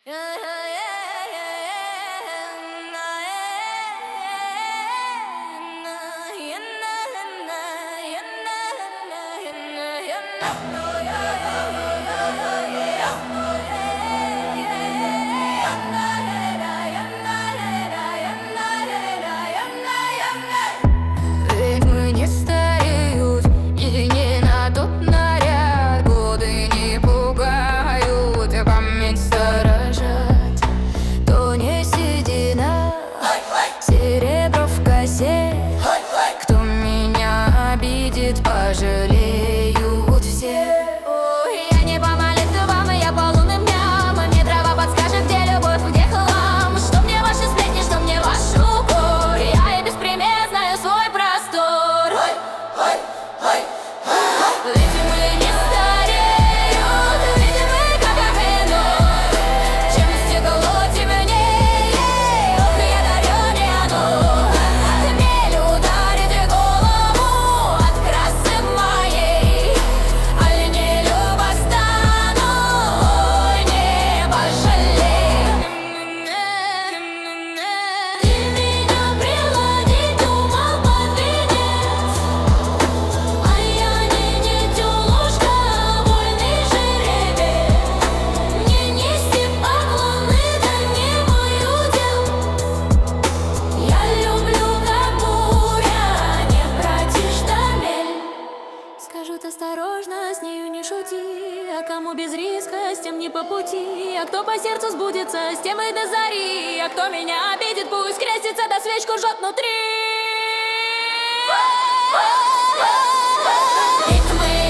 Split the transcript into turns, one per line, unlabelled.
Ведьмы не стареют, и не на тот наряд. Годы не пугают, и память сторожат. То не седина, серебро в косе. Кто меня обидит, пожалеют все. Ой, я не по молитвам, я по лунным дням. Мне трава подскажет, где любовь, где хлам. Что мне ваши сплетни, что мне ваш укор. Я и без примет знаю свой простор. Ведьмы не стареют, ведьмы как вино. Чем стекло темнее, ох, ядовёнее оно. Хмель ударит голову от красы моей. Аль не любо стану, ой, не пожалей. Ты меня приладить думал под венец, а я не тёлушка, вольный жеребец. Мне нести поклоны, да не мой удел. Я люблю, как буря, не братишь домель. Скажут осторожно, с нею не шути. А кому без риска, с тем не по пути. А кто по сердцу сбудется, с тем и до зари. А кто меня обидит, пусть крестится, да свечку жжет внутри. Ведьмы